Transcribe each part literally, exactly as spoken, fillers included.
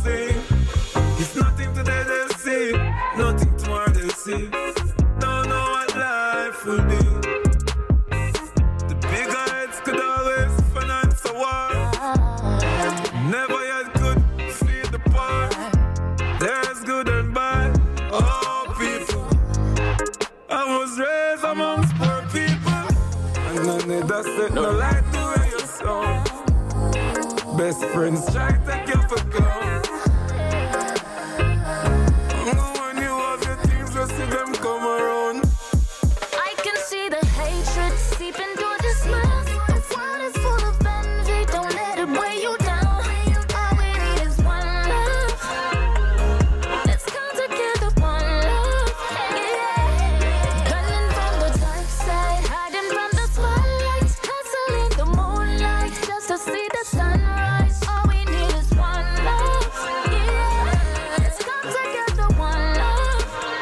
thing. If nothing today they see, nothing tomorrow they see. Don't know what life will be. The bigger heads could always finance a war. Never yet could feed the poor. There's good and bad, oh people. I was raised amongst poor people, and none of that said no like the way you sound. Best friends try to take you for gone. When you have your things, you see them come around. I can see the hatred seeping through the smile. The world is full of envy, don't let it weigh you down. All we need is one love. Let's come together, one love. Yeah. Running from the dark side, hiding from the spotlight, hustling the moonlight just to see the sunrise. All we need is one love. Yeah. Let's come together, one love.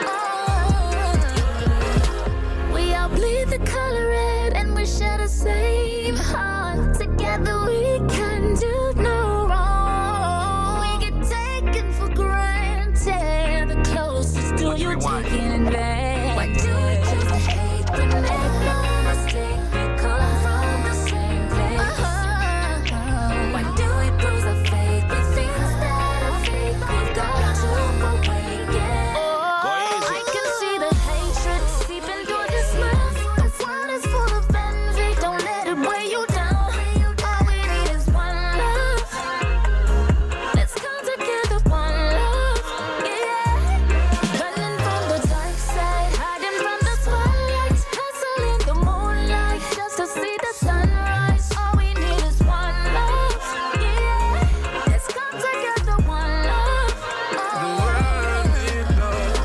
Oh. We all bleed the color red and we share the same heart. Together we can do no wrong. We get taken for granted. The closest to you taking in vain. Why do we choose to hate when make no mistake? We come from the same place. Why do we bruise our faith with things that are fake? We've got to awaken. Oh, I can see the hatred seeping through the smile. The world is full of envy, don't let it weigh you down. All we need is one love. Let's come together, one love. Yeah. Running from the dark side, hiding from the spotlight, hustling the moonlight just to see the sunrise. All we need is one love. Yeah. Let's come together, one love. The world need love.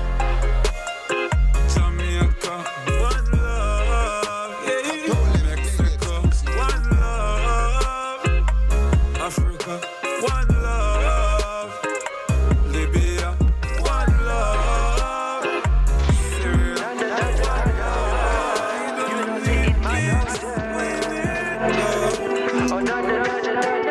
Jamaica, one love. Yeah. Mexico, one love. Africa, one love. Libya, one love. Syria, one love. You don't need peace, we need love.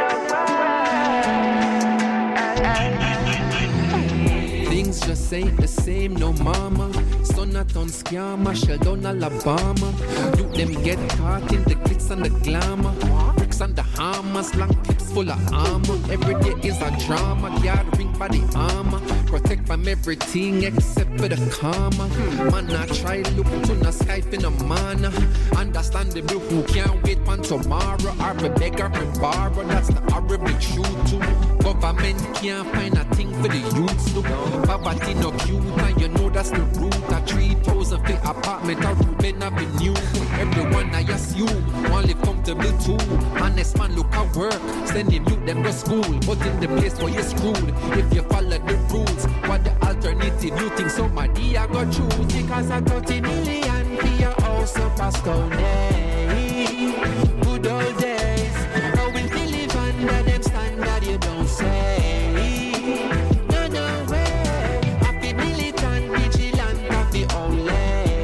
Things just ain't the same, no mama. Son a ton scammer, shell down Alabama. You them get caught in the glitz and the glamour. Bricks and the hammers, long clips full of armor. Every day is a drama, guard ring by the armor. Protect from everything except for the karma. Man, I try look to the sky in a manner. Understandable who can't wait for tomorrow. Or a beggar and borrow, that's the horrible truth too. Government can't find a thing for the youths to. Poverty no cute, and you know that's the root. A three thousand feet apartment out Ruben Avenue. Everyone I assume, only comfortable too. Honest man look at work, sending you them to school. But in the place where you're screwed, if you follow the rules, what the alternative you think somebody I got choose? Because I thirty million for your house up a stone. Good old days, how will we live under them standard you don't say? No, no way, happy militant, vigilant, happy only.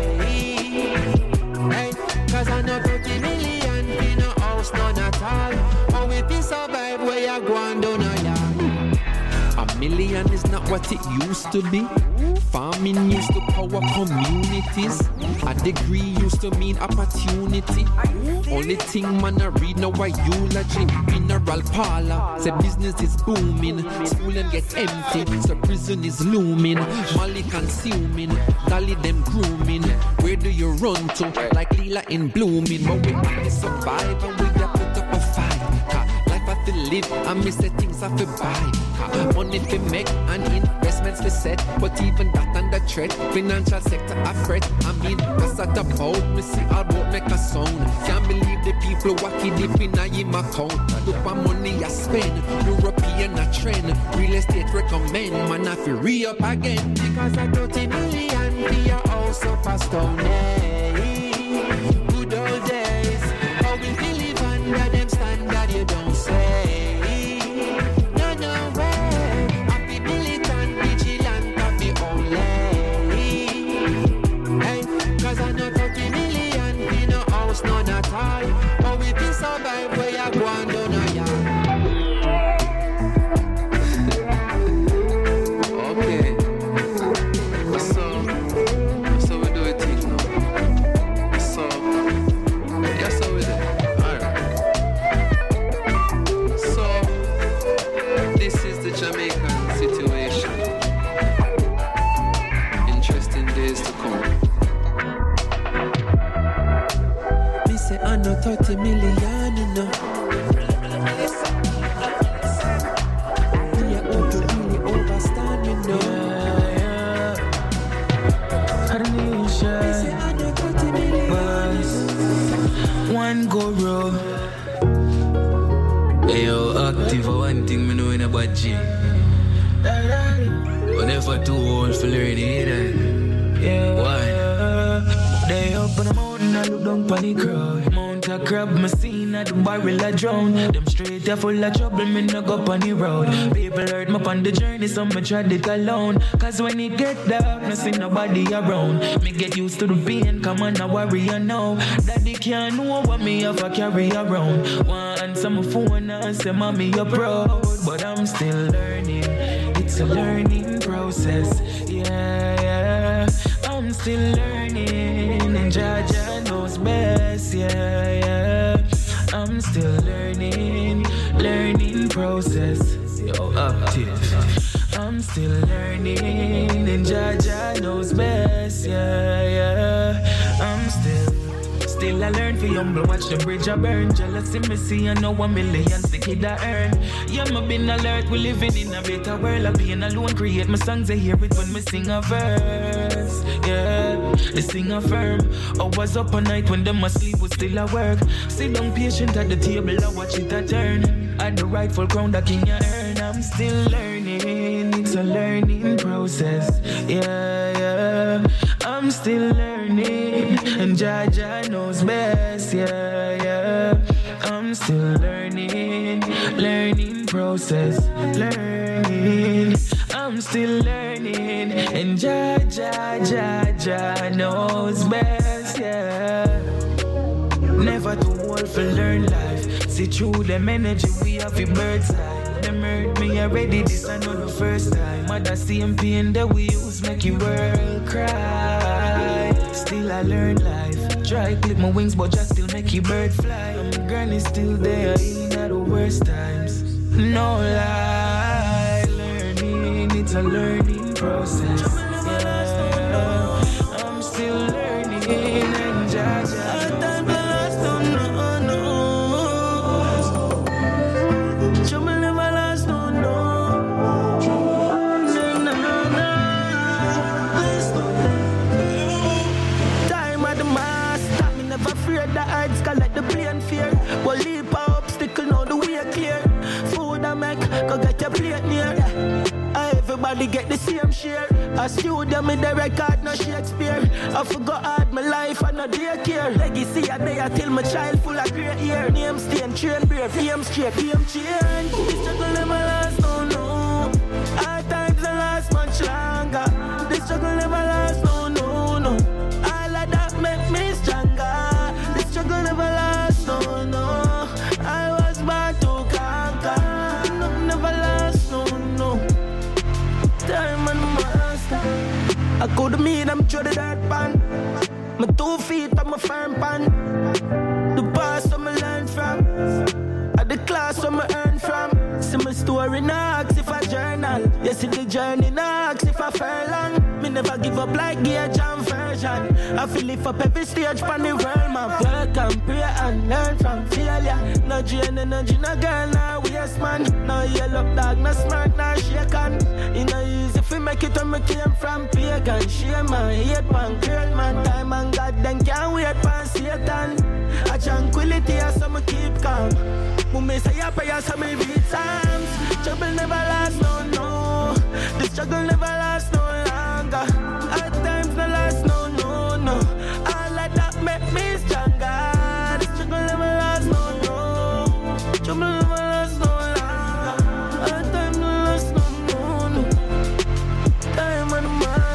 Hey, cause I know thirty million for no house, none at all. How will we survive where you go and down a yard? A million is not what it used to be. Farming used to power communities. A degree used to mean opportunity. Only thing man I read now a eulogy. Mineral parlor, say business is booming. School and get empty, so prison is looming. Molly consuming, dolly them grooming. Where do you run to? Like Lila in blooming. But we have to survive and we got put up a fight. Life I to live and me say things I to buy. Money to make and investments to set. But even that under threat, financial sector a fret. I mean, that's not about me see all about make a sound. Can't believe the people wacky deep in a him account. Look what money I spend, European a trend. Real estate recommend, man I feel re-up again. Because I thirty million for your house up a stone. Good old days, how will we live under them standard you don't say? No, no way, happy militant, vigilant, happy only. Hey, cause I know thirty million for no house, none at all. How we survive where you go and down a yard? G. But never too old for learning either. Yeah. Why? They up on the mountain, I look down on the crowd. Mount a crab, me seen at the barrel I drown. Them straight are full of trouble, me no go up on the road. People hurt me on the journey, so me tried it alone. Cause when it get dark, no see nobody around. Me get used to the pain, come on, I worry I know. Daddy can't know what me have to carry around. One answer my phone and say, mommy, you're proud. But I'm still learning, it's a learning process. Yeah, yeah, I'm still learning. And Jaja knows best, yeah, yeah. I'm still learning, learning process. Yo, active. I'm still learning, and Jaja knows best, yeah, yeah. I'm still, still I learn for humble. Watch the bridge I burn. Jealousy me see, I know a millions the kid I earn. Yeah, me been alert, we living in a better world. I being alone, create my songs, I hear it when me sing a verse. Yeah, they sing a firm. I was up all night when them asleep, was still at work. Sit down patient at the table, I watch it a turn. At the rightful crown, the king I earn. I'm still learning, it's a learning process. Yeah, yeah, I'm still learning, and Jaja knows best. Yeah, yeah, I'm still learning, learning process. Learning, I'm still learning, and Jaja, Jaja knows best. Yeah, never too old for learn life. See through them energy, we have a bird's eye. Them hurt me already, this I know the first time. Mother same pain that we use make you world cry. Still I learn life. Try clip my wings, but just still make you bird fly. My granny still there, in at the worst times. No lie, learning, it's a learning process. Yeah, I'm still learning, and Jaja. The odds can let the plane fear. Well, leap a obstacle, now the way clear. Food I make, go get your plate near. Yeah. Everybody get the same share. A studio me the record, no Shakespeare. I forgot hard my life and no daycare. Legacy a day till my child full of great year. Name stain, train brave, fame straight, game change. This struggle never last, no, no. Hard times don't last much longer. This struggle never last, no, no, no. All of that make me stronger. Struggle never last, no, no. I was born to conquer. No, never last, no, no. Time and master. I could meet them through the dirt pan. My two feet on my firm pan. The past I'm learn from. At the class I'm earn from. See my story knocks if I journal. You see the journey knocks if I furlong. Me never give up like Gage and version. I feel lift up every stage from the world, man. Work and pray and learn from failure. No drain energy, no girl, no waste, man. No yellow dog, no smirk, no shaken. It no easy if we make it when we came from pagan. Shame man, hate man, girl, man. Time and God, then can't wait for Satan. A tranquility, so me keep calm. When me say a prayer, so me read Psalms. Trouble never lasts, no, no. The struggle never lasts, no longer. Hard times no last, no, no, no. All of that make me stronger. The struggle never lasts, no, no. Trouble never lasts, no longer. Hard times no last, no, no, no. Time and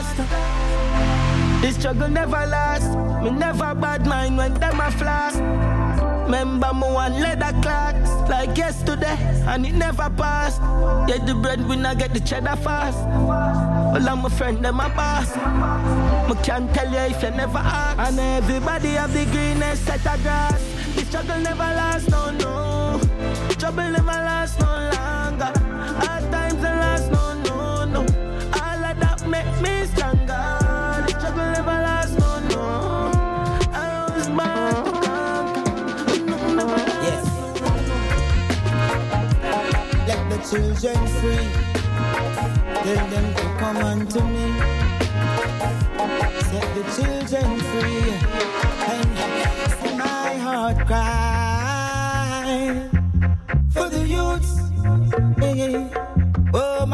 master. The struggle never lasts. Me never bad mind when them a flash. Remember me one leather clocks like yesterday, and it never passed. Yeah, the bread we not get the cheddar fast. Well, I'm a friend, them a boss. Me can't tell you if you never ask. And everybody have the greenest set of grass. The struggle never lasts, no, no. Trouble never lasts, no longer. Hard times don't last, no, no, no. All of that make me stronger. The struggle never lasts, no, no. I was born to children free, tell them to come unto me. Set the children free, and see my heart cry for the youths. Hey,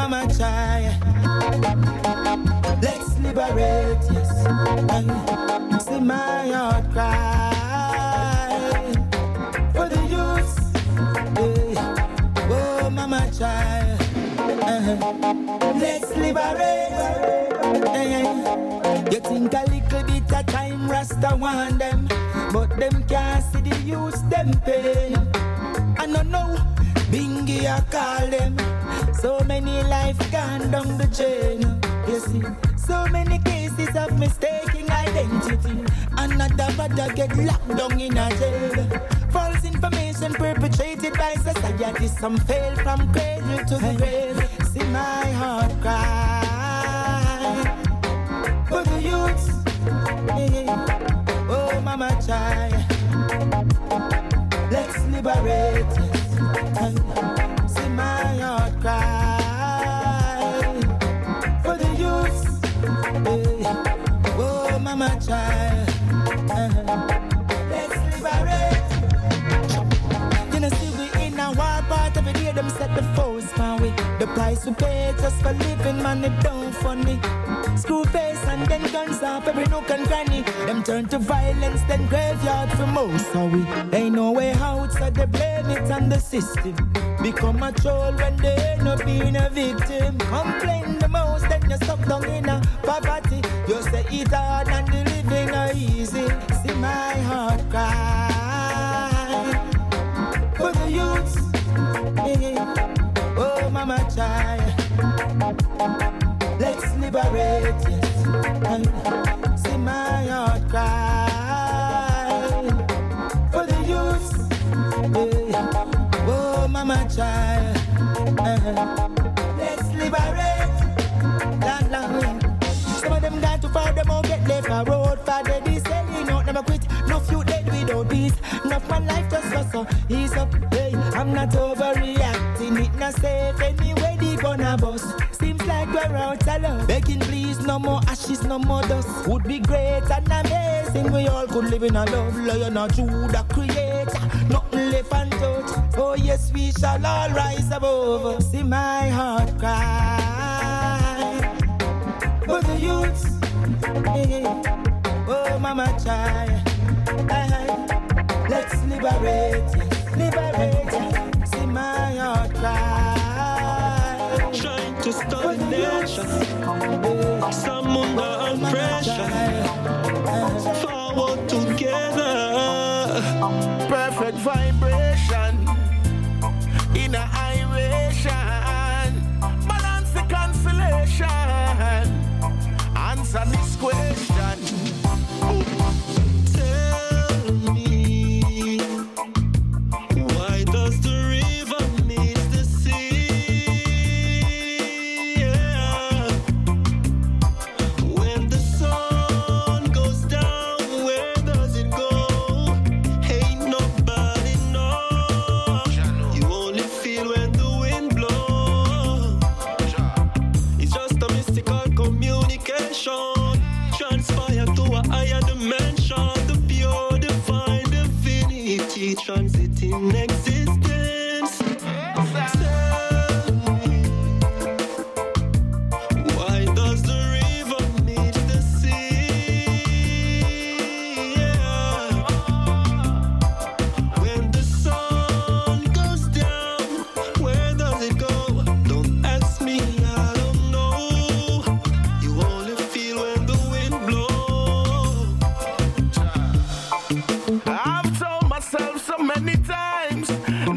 mama try. Let's liberate, yes. And see my heart cry for the youth. Yeah. Oh, mama try. Uh-huh. Let's liberate. Uh-huh. You think a little bit of time Rasta want them, but them can't see the youth them pain. I don't know, Bingy I call them. So many life gone down the chain. You see, so many cases of mistaken identity. Another brother get locked down in a jail. False information perpetrated by society. Some fail from cradle to grave. See my heart cry for the youths. Yeah. Oh, mama try. Let's liberate. Yes. See my heart cry for the youths. Yeah. Oh, mama try. Let's liberate. You know, see we in a war part every day. Them set the foes man way. The price we pay just for living, man, it don't funny. Screw face and then guns off every nook and cranny. Them turn to violence, then graveyard for most. So we ain't no way out, so they blame it on the system. Become a troll when they end up being a victim. Complain the most, then you stuck down in a poverty. You say it hard and the living are easy. See my heart cry for the youths. Yeah. Oh, mama try. Let's liberate, yes. See my heart cry for the youth. Yeah. Oh, mama try. Let's liberate. Long, long way. Some of them got too far, them all get left a road for the this selling out, never quit. No few dead without peace. Enough man life just for so ease up. Hey, I'm not overreacting. It not safe anyway. The gonna bust. Seems like we're out of love. Begging please, no more ashes, no more dust. Would be great and amazing. We all could live in a love. Lion or Judah creator. Nothing left untouched. Oh yes, we shall all rise above. See my heart cry for the youths. Hey, oh mama child. Let's liberate, yes, liberate. See my heart cry. Trying to stop the nation. Some under pressure. Forward together. Perfect vibration. In a iration. Balance the consolation. Answer this question. Transiting existence. Tell me, why does the river meet the sea? Yeah. When the sun goes down, where does it go? Don't ask me, I don't know. You only feel when the wind blows. I've told myself so many times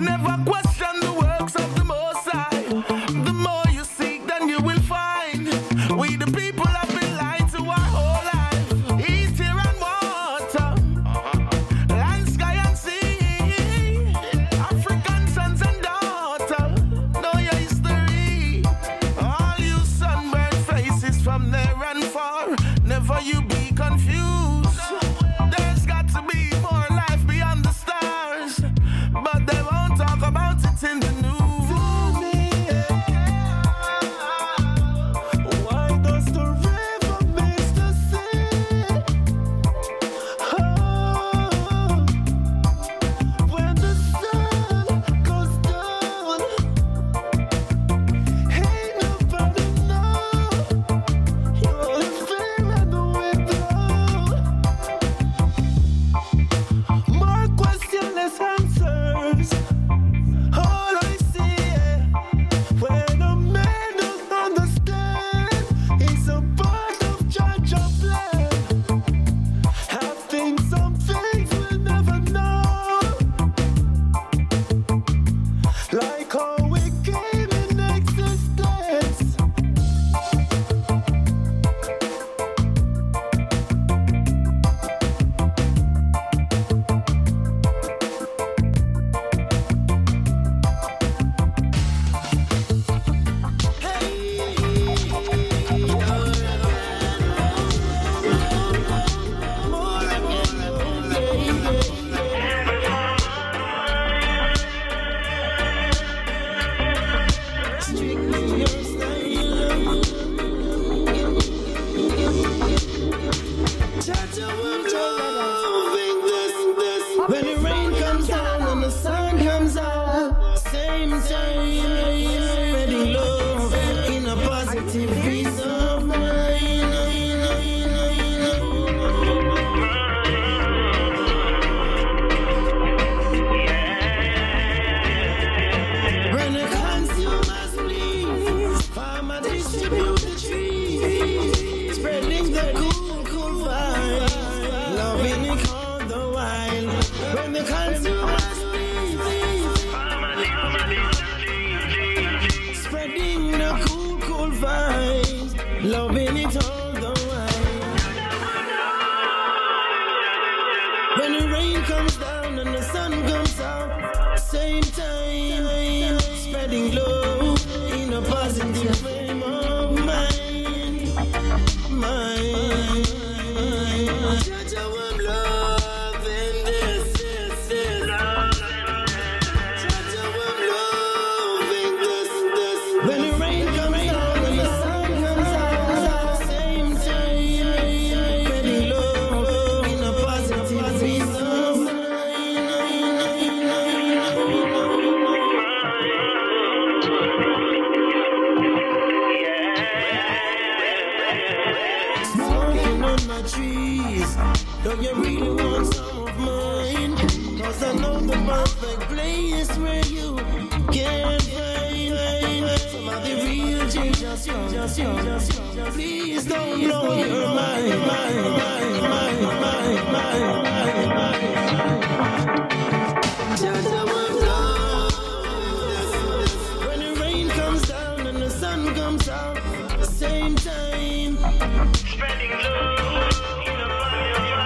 positive peace of mind. When the consumers please, farmer distribute the trees, spreading the cool, cool vibe, loving it all the while. When the consumers please, spreading the cool, cool vibes, loving it all the while. When the rain comes down and the sun comes out, same time, spreading love in a positive frame of mind. Mind. Judge how I'm loving this, this, this. Judge how I'm loving this, this. When the rain comes down and the sun comes out, same time, spreading love in a positive peace of mind. Smoking on my trees. Don't you really want some of mine? Cause I know the perfect place where you can find some of the real change. Just you, just you, just you. Please don't blow your mind, mind, mind, mind, mind, mind, mind, mind. Just how I'm loved. When the rain comes down and the sun comes out, the same time. Spreading love in a fire.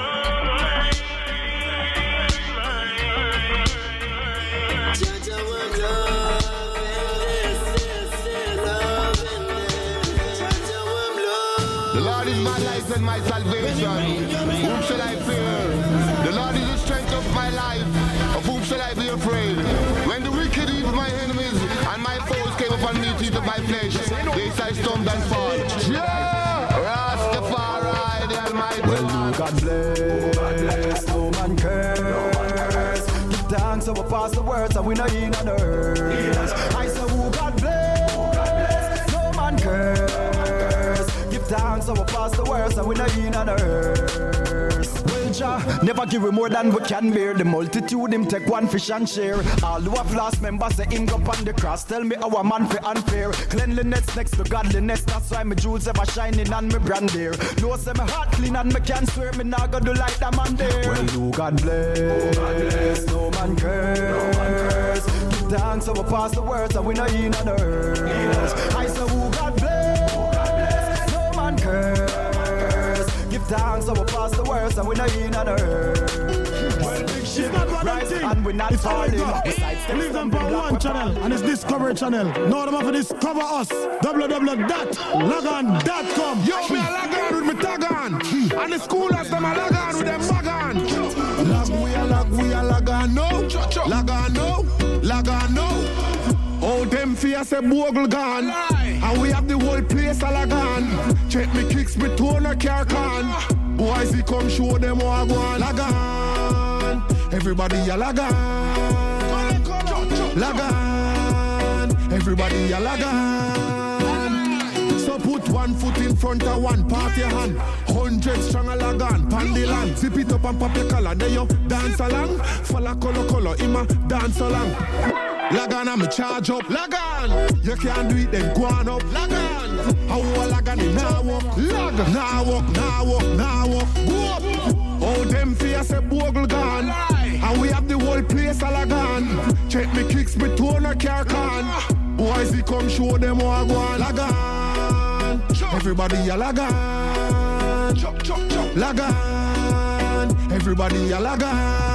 Judge how I'm loving this, this, this, loving this. Judge how I'm loving. The Lord is my life and my salvation. Whom shall I fear? The Lord is the strength of my life. Of whom shall I be afraid? When the wicked eat my enemies and my foes came upon me to eat of my flesh, they I stormed and fall. Yeah! Rastafari, the Almighty. Well, you God bless, no man curse. Give thanks so we pass the words and we know in on earth. I say, who God bless, no man curse. Give thanks so we pass the words and we know in on earth. Well, Jah, never give we more than we can bear. The multitude, him take one fish and share. All who have lost members, say him go on the cross. Tell me our man for unfair. Cleanliness next to godliness. That's why my jewels ever shining and my brand there. No, say my heart clean and me can swear. Me not gonna do like that man there. Well, you God bless, no man curse. Give thanks so we pass the words and we know in on earth. I say, who God bless, no man curse. Give thanks so we pass the words and we know in on earth. Well, big shit, right, and we not falling. Leave them for one channel and it's Discovery channel. Now them have to discover us. w w w dot lagan dot com. Yo, me a lagan with me tag on. And the school has them a lagan with them bag on. Lag we a lag we a lagan no. Lagan no. Lagan no. Oh, them fear say bogle gone. And we have the whole place a lagan. Check me kicks, me tone a car can. Boys, he come show them how I go on. Lagan. Everybody a lagan. Lagan. Everybody a lagan. So put one foot in front of one, part your hand. Hundred strong a lagan, pandilan. Zip it up and pop your collar. Then you dance along. Follow color color, ima dance along. Lagan, I'm a charge up. Lagan, you can't do it, then go on up. Lagan, how a lagan in now walk. Lagan, now walk, now walk, now walk. Go up. Oh, them fear say bogle gone. And we have the whole place a lagan. Check me kicks, me tone a car can. Boys, he come show them how I go on. Lagan, everybody a lagan. Lagan, everybody a lagan.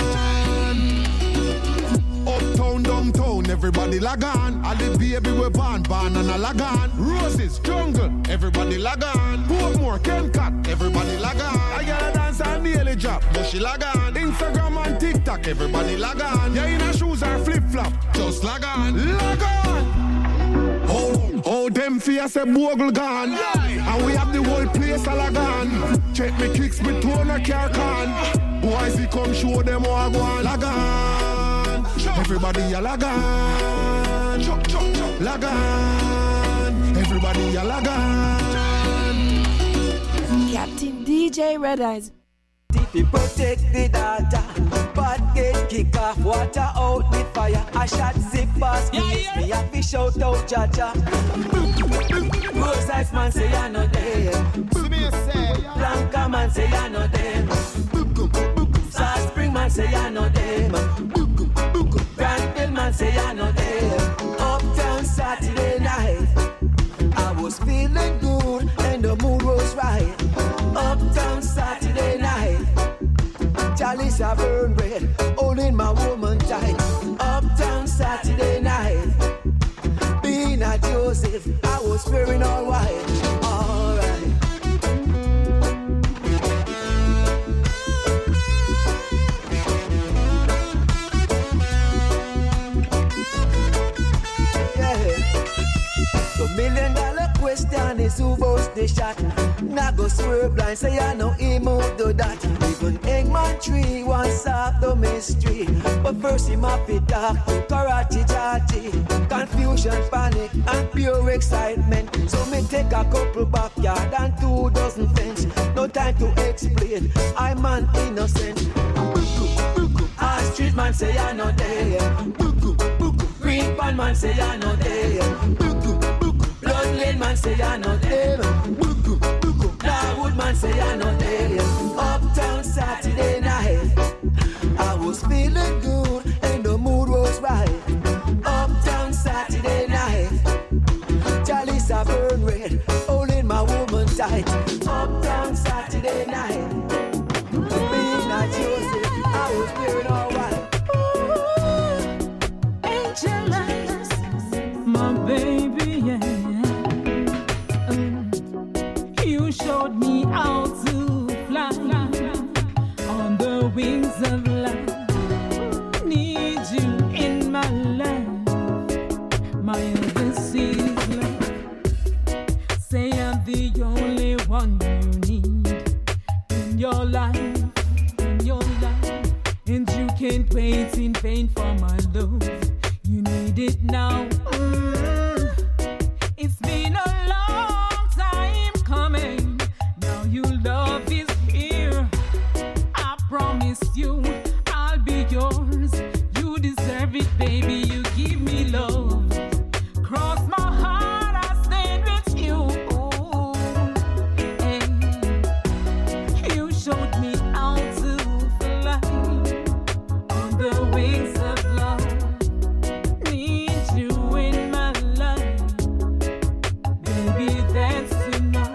Uptown, downtown, everybody lagan. All the baby we born, born and a lagan. Roses, jungle, everybody lagan. Portmore, Kencat, everybody lagan. I got a dance and nearly drop, but she lagan. Instagram and TikTok, everybody lagan. Yeah, in her shoes are flip-flop, just lagan. Lagan! Oh, oh, them fear say bogle gone. Yeah. And we have the whole place a lagan. Check me kicks, me tone a car can. Boys, he come show them how I go on. Lagan. Everybody a lagan. Lagan. Everybody a we are lagan. Captain D J Red Eyes. If you protect the data, but get kick off, water out the fire. I shot zip past me, yeah, me have to shout out Jaja. Rose Ice man say I know them. Blanca man say I know them. South Spring man say I know them. Granville man say I know them. Uptown Saturday night, I was feeling good and the mood was right. Uptown Saturday night, Chalice I burn red, holding my woman tight. Uptown Saturday night, being a Joseph, I was wearing all white. Alright. The million dollar question is who boasts the shot. Now go swerve blind, say I know he moved do that. Even Eggman Tree wants solve the mystery, but first he map it talk to Karachi Chachi. Confusion, panic, and pure excitement. So me take a couple backyard and two dozen fence. No time to explain, I'm an innocent. Our street man say I know there. Green pan man say I know there. Blood lane man say I know them. Darwood man say I know them. Uptown Saturday night, I was feeling good and the mood was right. Uptown Saturday night, Chalice I burn red, holding my woman tight. Uptown Saturday night, being a Joseph, I was wearing all white. Angel eyes, my baby, yeah. Showed me how to fly on the wings of life. Need you in my life, my overseas life. Say I'm the only one you need in your life, in your life. And you can't wait in vain for my love. You need it now. Mm. It's been a long time coming. Love is here. I promise you I'll be yours. You deserve it, baby. You give me love. Cross my heart, I stand with you. Ooh, hey. You showed me how to fly on the wings of love. Need you in my life, baby. That's enough.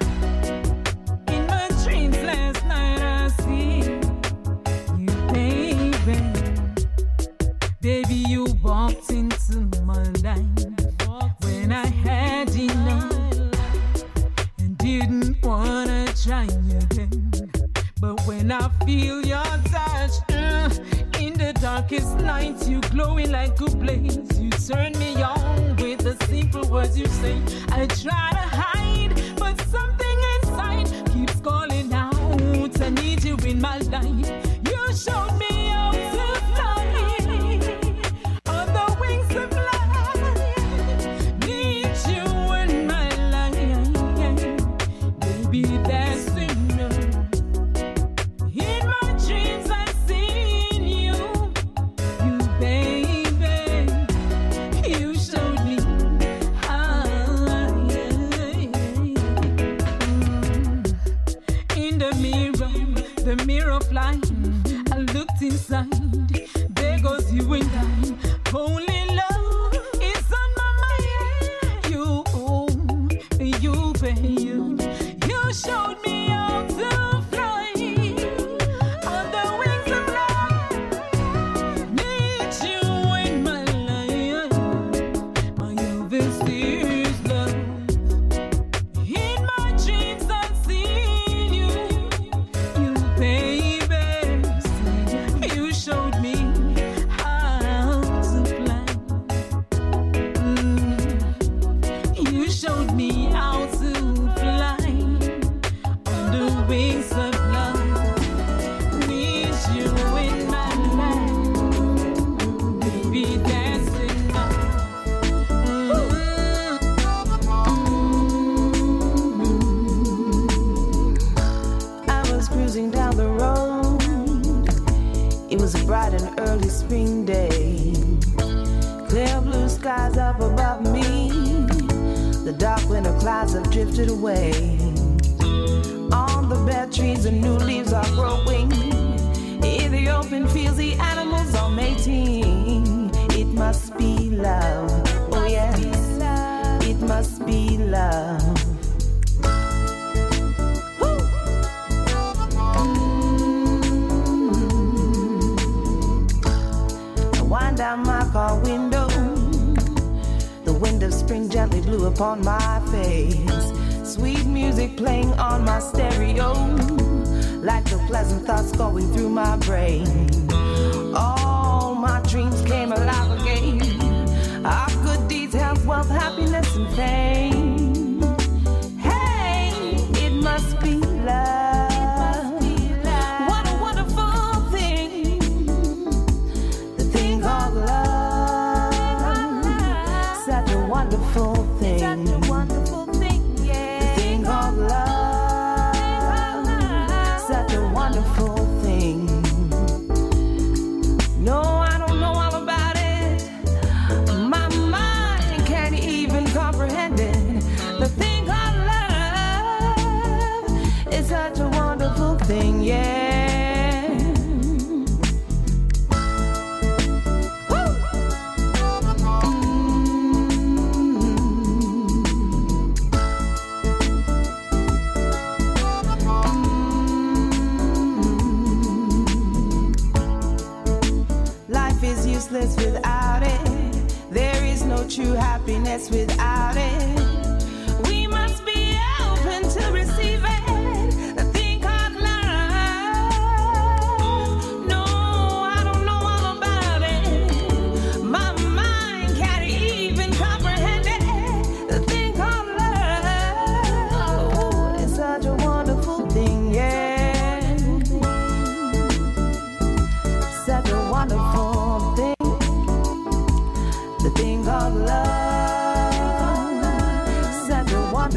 Baby, you walked into my life when I had enough and didn't wanna try again. But when I feel your touch uh, in the darkest night, you glowing like a blaze. You turn me on with the simple words you say. I try to hide, but something inside keeps calling out. I need you in my life. You showed me how to fly. I looked inside, there goes you and I. Only love is on my mind. You, you, baby, you showed me how to fly on the wings of love. Need you in my life, my overseas love. In my dreams I've seen you, you, baby. The dark winter clouds have drifted away. On the bare trees, the new leaves are growing. In the open fields, the animals are mating. It must be love. Oh yes, it must be love. Mm-hmm. I wind down my car window. The wind of spring gently blew upon my face. Sweet music playing on my stereo, like the pleasant thoughts going through my brain. All my dreams came alive again.